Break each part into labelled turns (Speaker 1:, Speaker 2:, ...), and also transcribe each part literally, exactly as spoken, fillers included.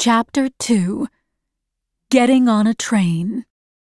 Speaker 1: Chapter two. Getting on a Train.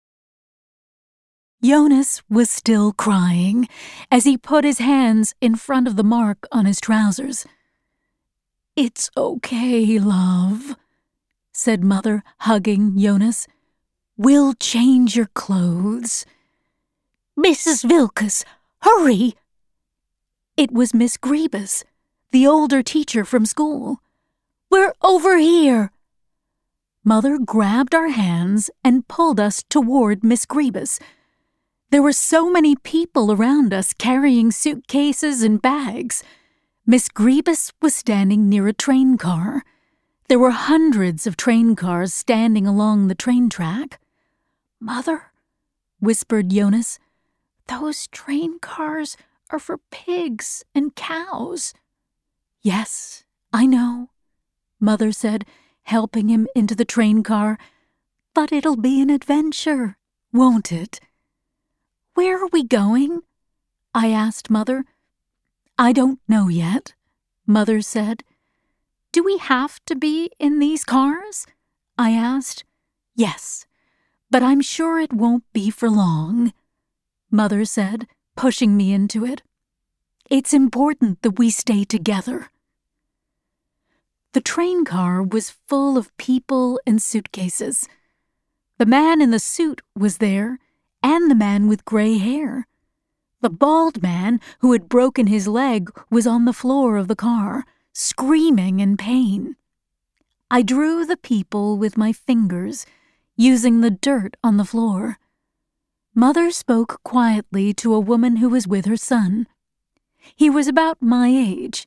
Speaker 1: Jonas was still crying as he put his hands in front of the mark on his trousers. "It's okay, love," said Mother, hugging Jonas. "We'll change your clothes." "Missus Vilkas, hurry!" It was Miss Grebus, the older teacher from school. "We're over here." Mother grabbed our hands and pulled us toward Miss Grebus. There were so many people around us carrying suitcases and bags. Miss Grebus was standing near a train car. There were hundreds of train cars standing along the train track. "Mother," whispered Jonas, "those train cars are for pigs and cows." "Yes, I know," Mother said, helping him into the train car. "But it'll be an adventure, won't it?" "Where are we going?" I asked Mother. "I don't know yet," Mother said. "Do we have to be in these cars?" I asked. "Yes, but I'm sure it won't be for long," Mother said, pushing me into it. "It's important that we stay together." The train car was full of people and suitcases. The man in the suit was there, and the man with gray hair. The bald man who had broken his leg was on the floor of the car, screaming in pain. I drew the people with my fingers, using the dirt on the floor. Mother spoke quietly to a woman who was with her son. He was about my age.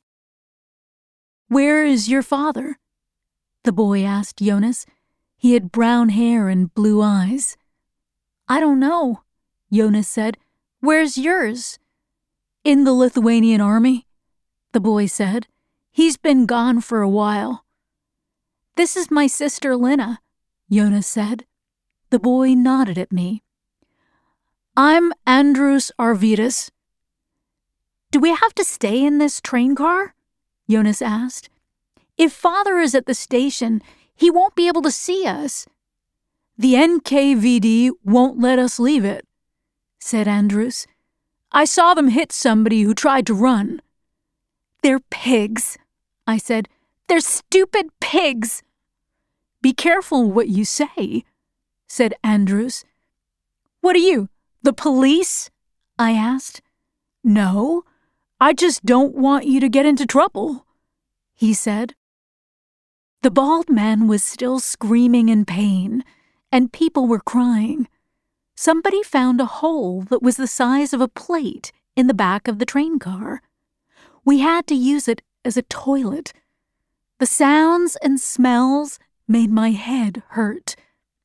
Speaker 1: "Where is your father?" the boy asked Jonas. He had brown hair and blue eyes. "I don't know," Jonas said. "Where's yours?" "In the Lithuanian army," the boy said. "He's been gone for a while." "This is my sister Lina," Jonas said. The boy nodded at me. "I'm Andrus Arvydas." "Do we have to stay in this train car?" Jonas asked. "If Father is at the station, he won't be able to see us." "The N K V D won't let us leave it," said Andrus. "I saw them hit somebody who tried to run." "They're pigs," I said. "They're stupid pigs." "Be careful what you say," said Andrus. "What are you, the police?" I asked. "No, I just don't want you to get into trouble," he said. The bald man was still screaming in pain, and people were crying. Somebody found a hole that was the size of a plate in the back of the train car. We had to use it as a toilet. The sounds and smells made my head hurt.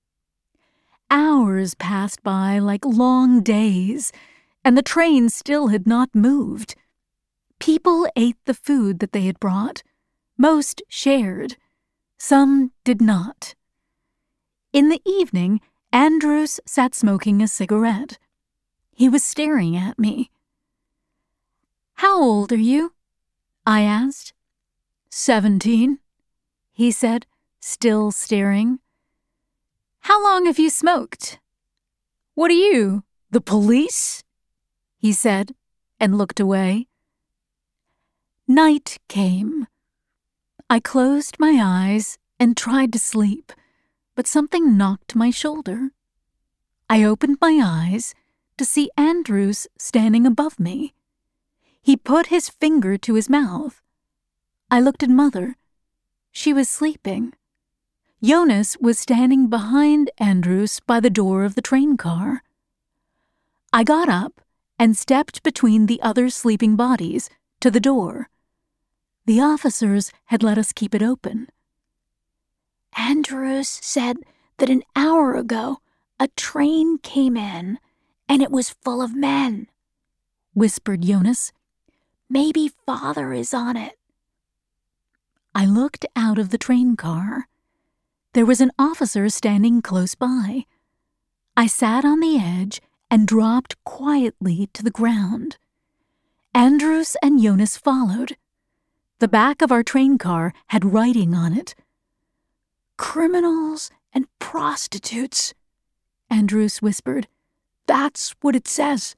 Speaker 1: Hours passed by like long days, and the train still had not moved. People ate the food that they had brought. Most shared. Some did not. In the evening, Andrus sat smoking a cigarette. He was staring at me. "How old are you?" I asked. "Seventeen," he said, still staring. "How long have you smoked?" "What are you, the police?" he said, and looked away. Night came. I closed my eyes and tried to sleep, but something knocked my shoulder. I opened my eyes to see Andrus standing above me. He put his finger to his mouth. I looked at Mother. She was sleeping. Jonas was standing behind Andrus by the door of the train car. I got up and stepped between the other sleeping bodies to the door. The officers had let us keep it open. "Andrus said that an hour ago a train came in and it was full of men," whispered Jonas. "Maybe Father is on it." I looked out of the train car. There was an officer standing close by. I sat on the edge and dropped quietly to the ground. Andrus and Jonas followed. The back of our train car had writing on it. Criminals and prostitutes, Andrus whispered. That's what it says.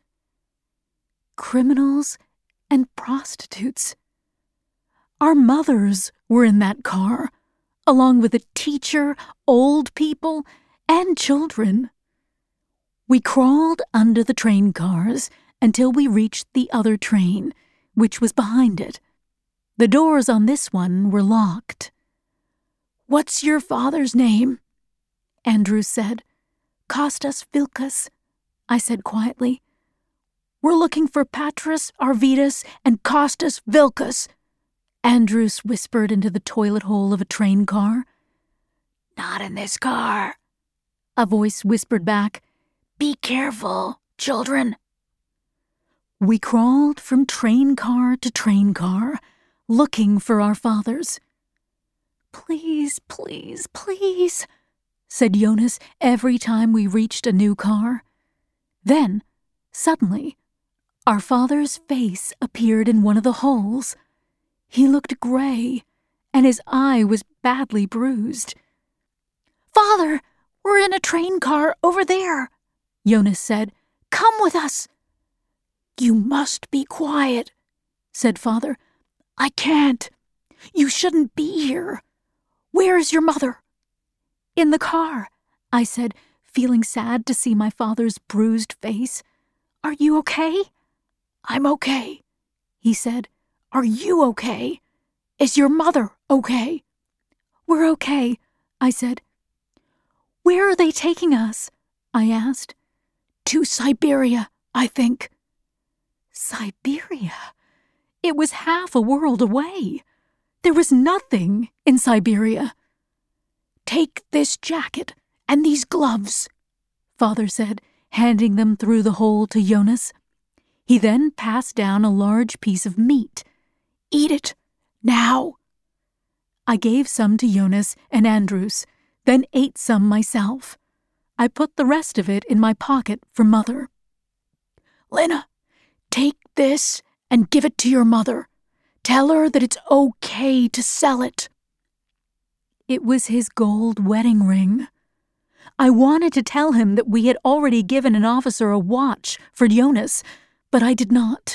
Speaker 1: Criminals and prostitutes. Our mothers were in that car, along with a teacher, old people, and children. We crawled under the train cars until we reached the other train, which was behind it. The doors on this one were locked. What's your father's name? Andrus said. Kostas Vilkas, I said quietly. We're looking for Patras Arvydas and Kostas Vilkas, Andrus whispered into the toilet hole of a train car. Not in this car, a voice whispered back. Be careful, children. We crawled from train car to train car, looking for our fathers. Please, please, please, said Jonas every time we reached a new car. Then, suddenly, our father's face appeared in one of the holes. He looked gray, and his eye was badly bruised. Father, we're in a train car over there, Jonas said. Come with us. You must be quiet, said Father. I can't. You shouldn't be here. Where is your mother? In the car, I said, feeling sad to see my father's bruised face. Are you okay? I'm okay, he said. Are you okay? Is your mother okay? We're okay, I said. Where are they taking us? I asked. To Siberia, I think. Siberia? It was half a world away. There was nothing in Siberia. Take this jacket and these gloves, Father said, handing them through the hole to Jonas. He then passed down a large piece of meat. Eat it, now. I gave some to Jonas and Andrus, then ate some myself. I put the rest of it in my pocket for Mother. Lena, take this and give it to your mother. Tell her that it's okay to sell it. It was his gold wedding ring. I wanted to tell him that we had already given an officer a watch for Jonas, but I did not.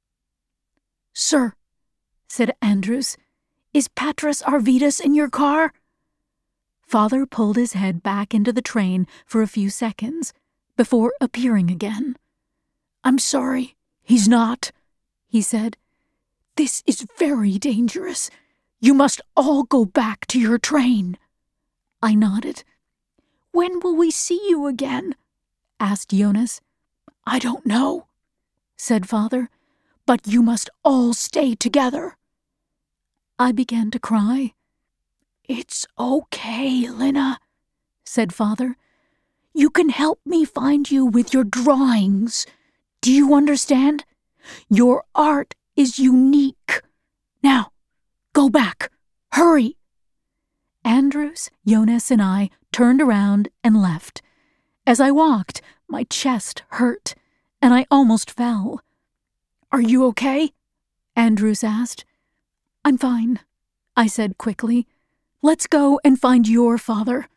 Speaker 1: Sir, said Andrus, is Patras Arvydas in your car? Father pulled his head back into the train for a few seconds before appearing again. I'm sorry, he's not, he said. This is very dangerous. You must all go back to your train. I nodded. When will we see you again? Asked Jonas. I don't know, said Father, but you must all stay together. I began to cry. It's okay, Lena, said Father. You can help me find you with your drawings. Do you understand? Your art is unique. Now, go back. Hurry. Andrus, Jonas, and I turned around and left. As I walked, my chest hurt, and I almost fell. Are you okay? Andrus asked. I'm fine, I said quickly. Let's go and find your father.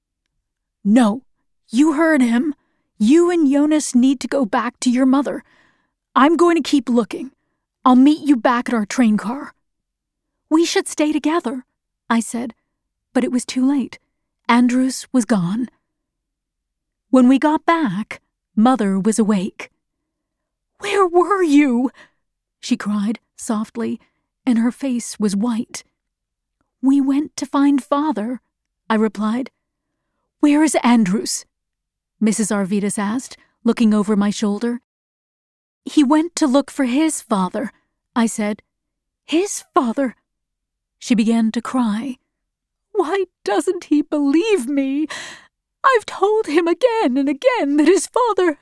Speaker 1: No, you heard him. You and Jonas need to go back to your mother. I'm going to keep looking. I'll meet you back at our train car. We should stay together, I said, but it was too late. Andrus was gone. When we got back, Mother was awake. Where were you? She cried softly, and her face was white. We went to find Father, I replied. Where is Andrus? Missus Arvydas asked, looking over my shoulder. He went to look for his father, I said. His father? She began to cry. Why doesn't he believe me? I've told him again and again that his father...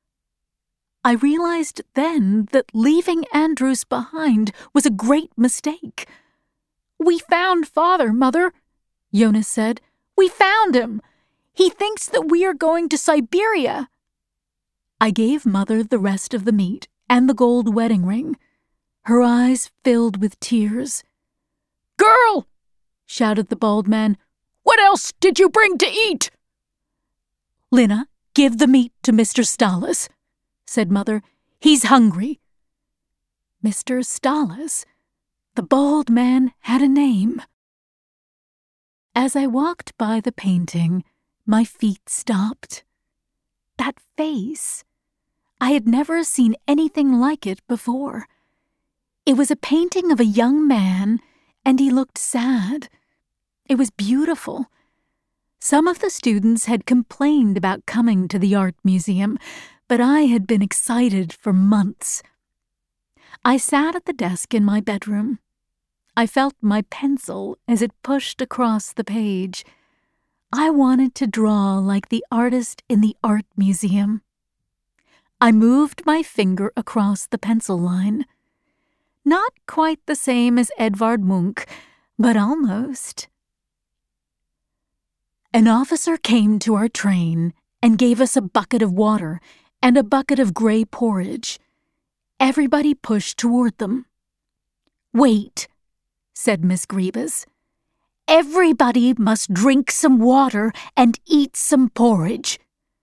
Speaker 1: I realized then that leaving Andrus behind was a great mistake. We found Father, Mother, Jonas said. We found him. He thinks that we are going to Siberia. I gave Mother the rest of the meat and the gold wedding ring. Her eyes filled with tears. Girl, shouted the bald man,
Speaker 2: What else did you bring to eat?"
Speaker 1: "Lina, give the meat to Mister Stalas," said Mother. "He's hungry." Mister Stalas. The bald man had a name. As I walked by the painting, my feet stopped. That face. I had never seen anything like it before. It was a painting of a young man, and he looked sad. It was beautiful. Some of the students had complained about coming to the art museum, but I had been excited for months. I sat at the desk in my bedroom. I felt my pencil as it pushed across the page. I wanted to draw like the artist in the art museum. I moved my finger across the pencil line. Not quite the same as Edvard Munch, but almost. An officer came to our train and gave us a bucket of water and a bucket of gray porridge. Everybody pushed toward them. "Wait," said Miss Grebus. "Everybody must drink some water and eat some porridge."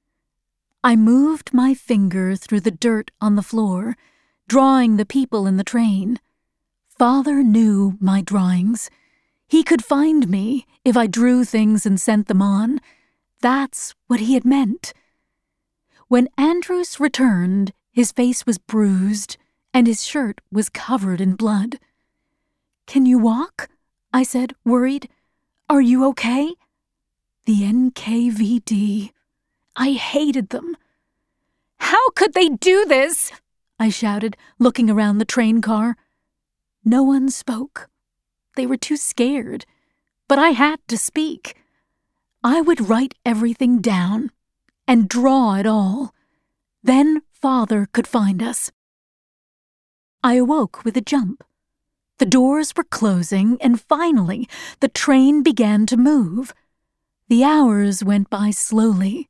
Speaker 1: I moved my finger through the dirt on the floor, drawing the people in the train. Father knew my drawings. He could find me if I drew things and sent them on. That's what he had meant. When Andrus returned, his face was bruised, and his shirt was covered in blood. "Can you walk?" I said, worried. "Are you okay?" The N K V D. I hated them. "How could they do this?" I shouted, looking around the train car. No one spoke. They were too scared. But I had to speak. I would write everything down and draw it all. Then Father could find us. I awoke with a jump. The doors were closing, and finally the train began to move. The hours went by slowly.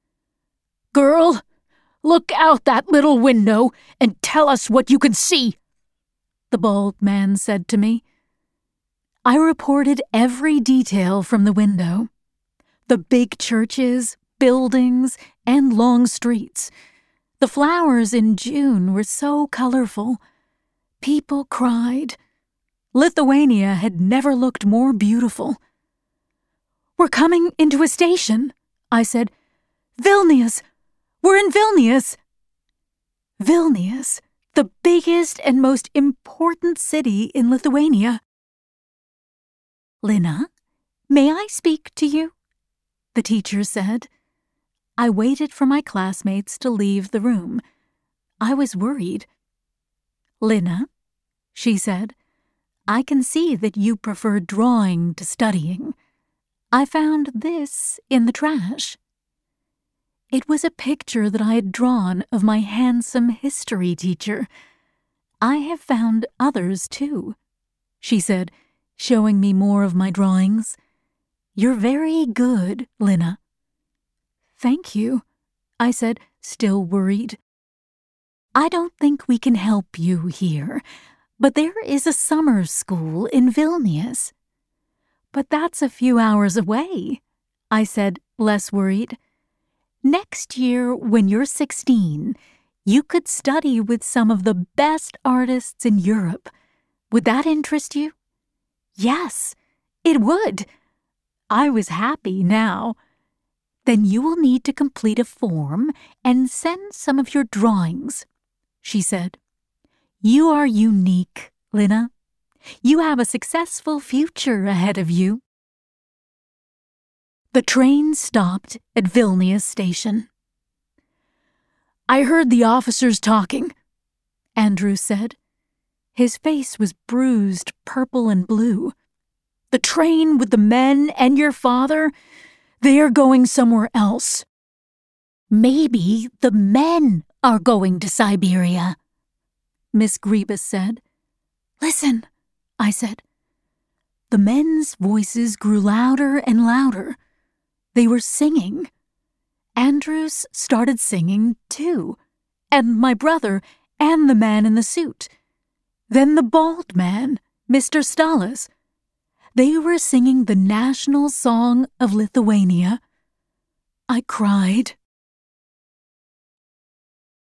Speaker 1: "Girl, look out that little window and tell us what you can see," the bald man said to me. I reported every detail from the window. The big churches, buildings, and long streets. The flowers in June were so colorful. People cried. Lithuania had never looked more beautiful. "We're coming into a station," I said. "Vilnius! We're in Vilnius!" Vilnius, the biggest and most important city in Lithuania. "Lina, may I speak to you?" the teacher said. I waited for my classmates to leave the room. I was worried. "Lina," she said, "I can see that you prefer drawing to studying. I found this in the trash." It was a picture that I had drawn of my handsome history teacher. "I have found others, too," she said, showing me more of my drawings. "You're very good, Lina." "Thank you," I said, still worried. "I don't think we can help you here, but there is a summer school in Vilnius." "But that's a few hours away," I said, less worried. "Next year, when you're sixteen, you could study with some of the best artists in Europe. Would that interest you?" "Yes, it would." I was happy now. "Then you will need to complete a form and send some of your drawings," she said. "You are unique, Lina. You have a successful future ahead of you." The train stopped at Vilnius station. "I heard the officers talking," Andrew said. His face was bruised purple and blue. "The train with the men and your father, they are going somewhere else." "Maybe the men are going to Siberia," Miss Grebus said. "Listen," I said. The men's voices grew louder and louder. They were singing. Andrews started singing, too, and my brother and the man in the suit. Then the bald man, Mister Stalas. They were singing the national song of Lithuania. I cried.